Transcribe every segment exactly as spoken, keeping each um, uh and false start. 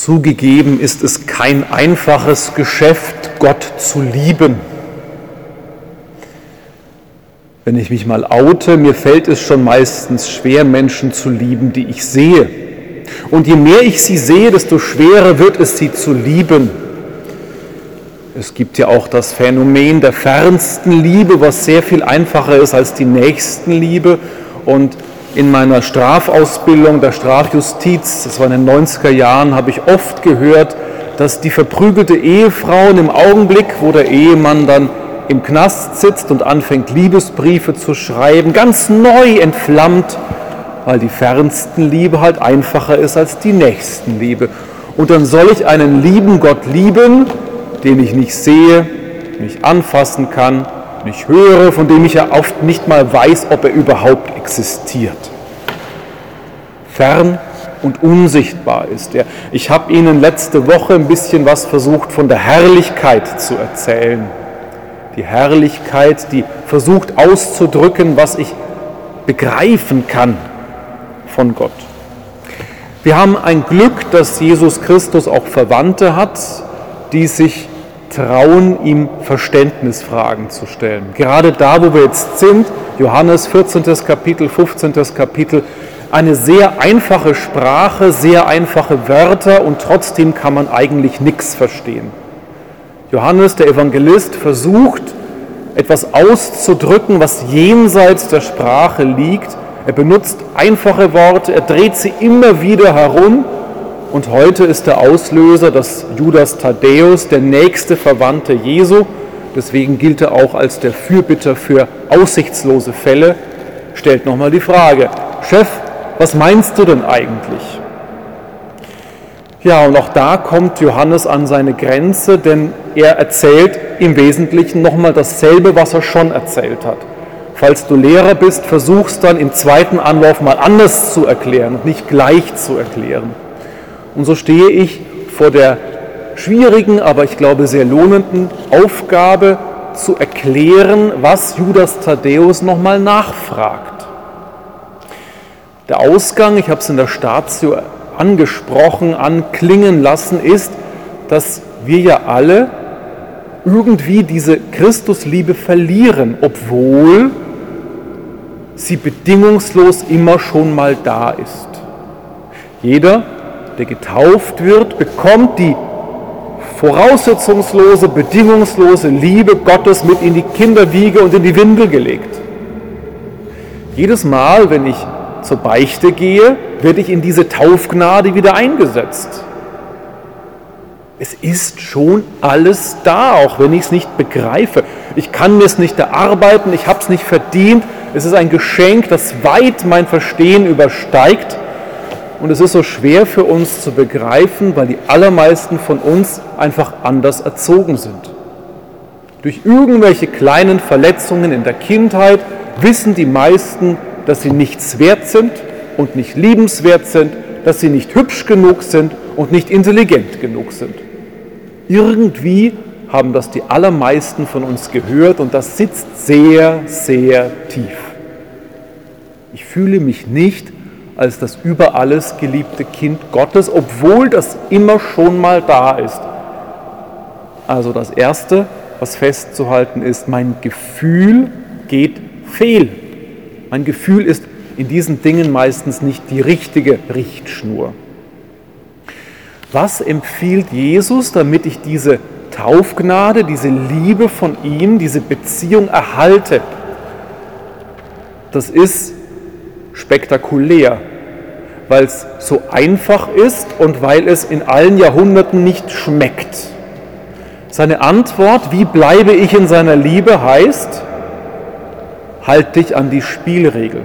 Zugegeben ist es kein einfaches Geschäft, Gott zu lieben. Wenn ich mich mal oute, mir fällt es schon meistens schwer, Menschen zu lieben, die ich sehe. Und je mehr ich sie sehe, desto schwerer wird es, sie zu lieben. Es gibt ja auch das Phänomen der fernsten Liebe, was sehr viel einfacher ist als die Nächstenliebe. Und in meiner Strafausbildung, der Strafjustiz, das war in den neunziger Jahren, habe ich oft gehört, dass die verprügelte Ehefrau im Augenblick, wo der Ehemann dann im Knast sitzt und anfängt, Liebesbriefe zu schreiben, ganz neu entflammt, weil die Fernstenliebe halt einfacher ist als die Nächstenliebe. Und dann soll ich einen lieben Gott lieben, den ich nicht sehe, nicht anfassen kann, nicht höre, von dem ich ja oft nicht mal weiß, ob er überhaupt existiert. Fern und unsichtbar ist er. Ich habe Ihnen letzte Woche ein bisschen was versucht von der Herrlichkeit zu erzählen. Die Herrlichkeit, die versucht auszudrücken, was ich begreifen kann von Gott. Wir haben ein Glück, dass Jesus Christus auch Verwandte hat, die sich trauen, ihm Verständnisfragen zu stellen. Gerade da, wo wir jetzt sind, Johannes vierzehntes Kapitel, fünfzehntes Kapitel, eine sehr einfache Sprache, sehr einfache Wörter und trotzdem kann man eigentlich nichts verstehen. Johannes, der Evangelist, versucht, etwas auszudrücken, was jenseits der Sprache liegt. Er benutzt einfache Worte, er dreht sie immer wieder herum. Und heute ist der Auslöser, dass Judas Thaddäus, der nächste Verwandte Jesu, deswegen gilt er auch als der Fürbitter für aussichtslose Fälle, stellt nochmal die Frage: Chef, was meinst du denn eigentlich? Ja, und auch da kommt Johannes an seine Grenze, denn er erzählt im Wesentlichen nochmal dasselbe, was er schon erzählt hat. Falls du Lehrer bist, versuch's dann im zweiten Anlauf mal anders zu erklären und nicht gleich zu erklären. Und so stehe ich vor der schwierigen, aber ich glaube sehr lohnenden Aufgabe zu erklären, was Judas Thaddäus nochmal nachfragt. Der Ausgang, ich habe es in der Statio angesprochen, anklingen lassen, ist, dass wir ja alle irgendwie diese Christusliebe verlieren, obwohl sie bedingungslos immer schon mal da ist. Jeder, der getauft wird, bekommt die voraussetzungslose, bedingungslose Liebe Gottes mit in die Kinderwiege und in die Windel gelegt. Jedes Mal, wenn ich zur Beichte gehe, werde ich in diese Taufgnade wieder eingesetzt. Es ist schon alles da, auch wenn ich es nicht begreife. Ich kann mir es nicht erarbeiten, ich habe es nicht verdient. Es ist ein Geschenk, das weit mein Verstehen übersteigt. Und es ist so schwer für uns zu begreifen, weil die allermeisten von uns einfach anders erzogen sind. Durch irgendwelche kleinen Verletzungen in der Kindheit wissen die meisten, dass sie nichts wert sind und nicht liebenswert sind, dass sie nicht hübsch genug sind und nicht intelligent genug sind. Irgendwie haben das die allermeisten von uns gehört und das sitzt sehr, sehr tief. Ich fühle mich nicht als das über alles geliebte Kind Gottes, obwohl das immer schon mal da ist. Also das Erste, was festzuhalten ist, mein Gefühl geht fehl. Mein Gefühl ist in diesen Dingen meistens nicht die richtige Richtschnur. Was empfiehlt Jesus, damit ich diese Taufgnade, diese Liebe von ihm, diese Beziehung erhalte? Das ist spektakulär, weil es so einfach ist und weil es in allen Jahrhunderten nicht schmeckt. Seine Antwort, wie bleibe ich in seiner Liebe, heißt: Halt dich an die Spielregeln.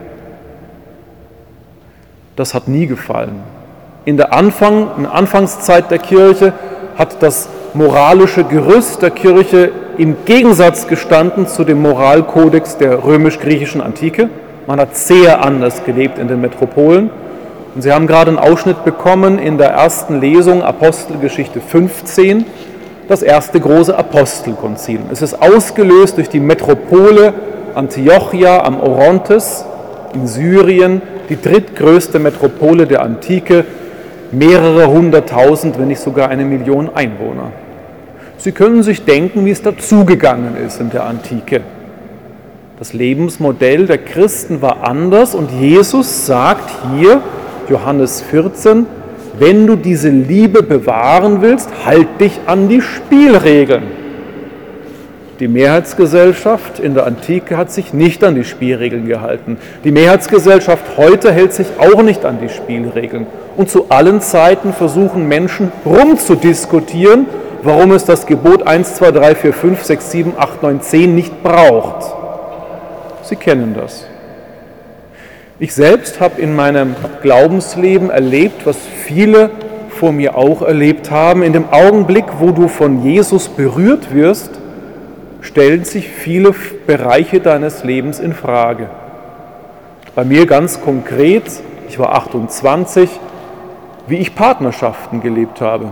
Das hat nie gefallen. In der Anfang, in der Anfangszeit der Kirche hat das moralische Gerüst der Kirche im Gegensatz gestanden zu dem Moralkodex der römisch-griechischen Antike. Man hat sehr anders gelebt in den Metropolen. Und Sie haben gerade einen Ausschnitt bekommen in der ersten Lesung, Apostelgeschichte fünfzehn, das erste große Apostelkonzil. Es ist ausgelöst durch die Metropole Antiochia am Orontes in Syrien, die drittgrößte Metropole der Antike. mehrere hunderttausend, wenn nicht sogar eine Million Einwohner. Sie können sich denken, wie es dazugegangen ist in der Antike. Das Lebensmodell der Christen war anders und Jesus sagt hier, Johannes vierzehn, wenn du diese Liebe bewahren willst, halt dich an die Spielregeln. Die Mehrheitsgesellschaft in der Antike hat sich nicht an die Spielregeln gehalten. Die Mehrheitsgesellschaft heute hält sich auch nicht an die Spielregeln. Und zu allen Zeiten versuchen Menschen rumzudiskutieren, warum es das Gebot eins, zwei, drei, vier, fünf, sechs, sieben, acht, neun, zehn nicht braucht. Sie kennen das. Ich selbst habe in meinem Glaubensleben erlebt, was viele vor mir auch erlebt haben. In dem Augenblick, wo du von Jesus berührt wirst, stellen sich viele Bereiche deines Lebens in Frage. Bei mir ganz konkret, ich war achtundzwanzig, wie ich Partnerschaften gelebt habe.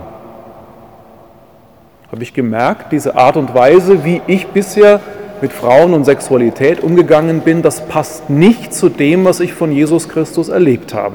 Habe ich gemerkt, diese Art und Weise, wie ich bisher mit Frauen und Sexualität umgegangen bin, das passt nicht zu dem, was ich von Jesus Christus erlebt habe.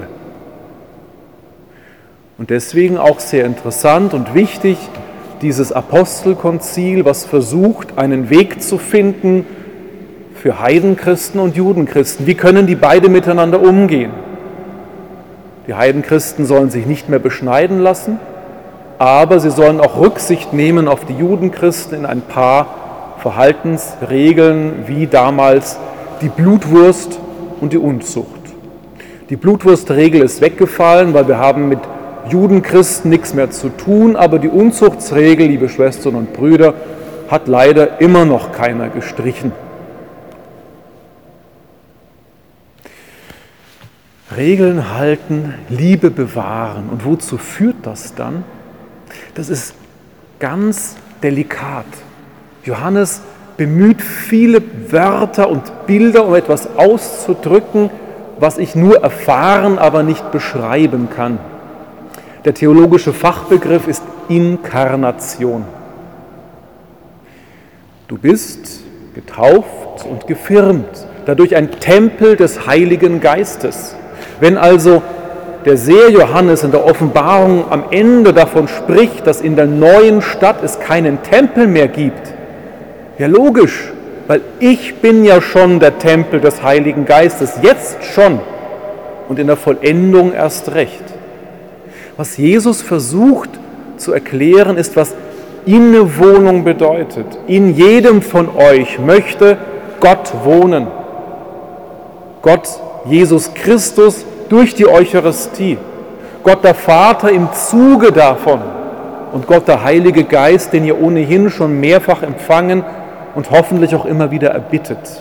Und deswegen auch sehr interessant und wichtig, dieses Apostelkonzil, was versucht, einen Weg zu finden für Heidenchristen und Judenchristen. Wie können die beide miteinander umgehen? Die Heidenchristen sollen sich nicht mehr beschneiden lassen, aber sie sollen auch Rücksicht nehmen auf die Judenchristen in ein paar Verhaltensregeln, wie damals die Blutwurst und die Unzucht. Die Blutwurstregel ist weggefallen, weil wir haben mit Judenchristen nichts mehr zu tun, aber die Unzuchtsregel, liebe Schwestern und Brüder, hat leider immer noch keiner gestrichen. Regeln halten, Liebe bewahren. Und wozu führt das dann? Das ist ganz delikat. Johannes bemüht viele Wörter und Bilder, um etwas auszudrücken, was ich nur erfahren, aber nicht beschreiben kann. Der theologische Fachbegriff ist Inkarnation. Du bist getauft und gefirmt, dadurch ein Tempel des Heiligen Geistes. Wenn also der Seher Johannes in der Offenbarung am Ende davon spricht, dass in der neuen Stadt es keinen Tempel mehr gibt, ja logisch, weil ich bin ja schon der Tempel des Heiligen Geistes, jetzt schon und in der Vollendung erst recht. Was Jesus versucht zu erklären, ist, was Innewohnung bedeutet. In jedem von euch möchte Gott wohnen. Gott, Jesus Christus, durch die Eucharistie. Gott der Vater im Zuge davon. Und Gott der Heilige Geist, den ihr ohnehin schon mehrfach empfangen und hoffentlich auch immer wieder erbittet.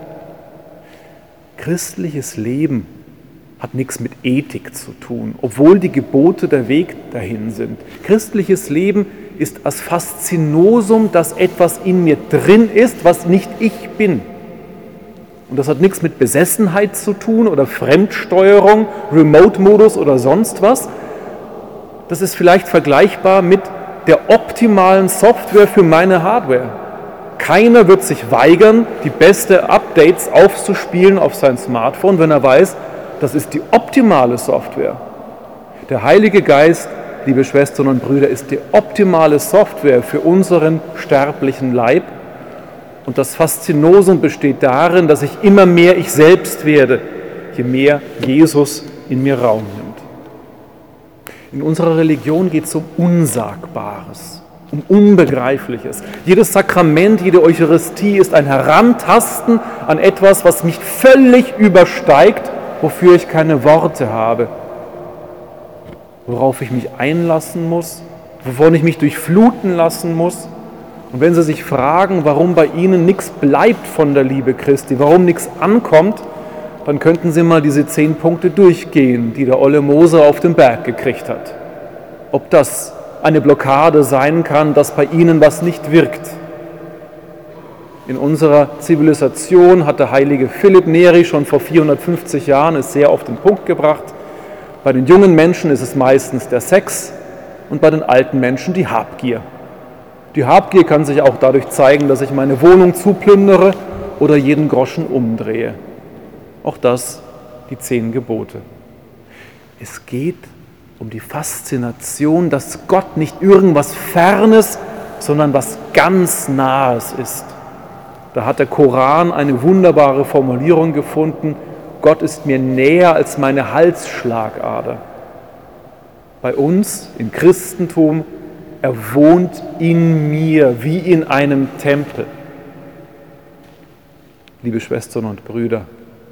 Christliches Leben hat nichts mit Ethik zu tun, obwohl die Gebote der Weg dahin sind. Christliches Leben ist das Faszinosum, dass etwas in mir drin ist, was nicht ich bin. Und das hat nichts mit Besessenheit zu tun oder Fremdsteuerung, Remote-Modus oder sonst was. Das ist vielleicht vergleichbar mit der optimalen Software für meine Hardware. Keiner wird sich weigern, die beste Updates aufzuspielen auf sein Smartphone, wenn er weiß, das ist die optimale Software. Der Heilige Geist, liebe Schwestern und Brüder, ist die optimale Software für unseren sterblichen Leib. Und das Faszinosum besteht darin, dass ich immer mehr ich selbst werde, je mehr Jesus in mir Raum nimmt. In unserer Religion geht es um Unsagbares, um Unbegreifliches. Jedes Sakrament, jede Eucharistie ist ein Herantasten an etwas, was mich völlig übersteigt, wofür ich keine Worte habe, worauf ich mich einlassen muss, wovon ich mich durchfluten lassen muss. Und wenn Sie sich fragen, warum bei Ihnen nichts bleibt von der Liebe Christi, warum nichts ankommt, dann könnten Sie mal diese zehn Punkte durchgehen, die der olle Moser auf dem Berg gekriegt hat. Ob das eine Blockade sein kann, dass bei Ihnen was nicht wirkt. In unserer Zivilisation hat der heilige Philipp Neri schon vor vierhundertfünfzig Jahren es sehr auf den Punkt gebracht. Bei den jungen Menschen ist es meistens der Sex und bei den alten Menschen die Habgier. Die Habgier kann sich auch dadurch zeigen, dass ich meine Wohnung zuplündere oder jeden Groschen umdrehe. Auch das die zehn Gebote. Es geht um die Faszination, dass Gott nicht irgendwas Fernes, sondern was ganz Nahes ist. Da hat der Koran eine wunderbare Formulierung gefunden: Gott ist mir näher als meine Halsschlagader. Bei uns im Christentum, er wohnt in mir wie in einem Tempel. Liebe Schwestern und Brüder,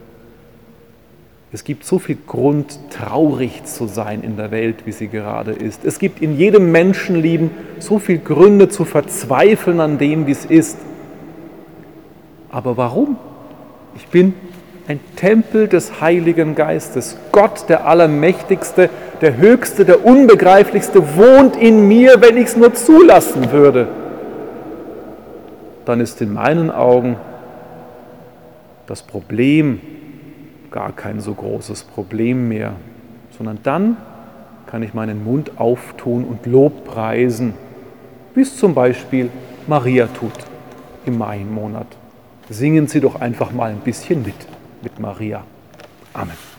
es gibt so viel Grund, traurig zu sein in der Welt, wie sie gerade ist. Es gibt in jedem Menschenleben so viele Gründe zu verzweifeln an dem, wie es ist. Aber warum? Ich bin ein Tempel des Heiligen Geistes. Gott, der Allermächtigste, der Höchste, der Unbegreiflichste, wohnt in mir, wenn ich es nur zulassen würde. Dann ist in meinen Augen das Problem gar kein so großes Problem mehr, sondern dann kann ich meinen Mund auftun und Lob preisen, wie es zum Beispiel Maria tut im Maimonat. Singen Sie doch einfach mal ein bisschen mit, mit Maria. Amen.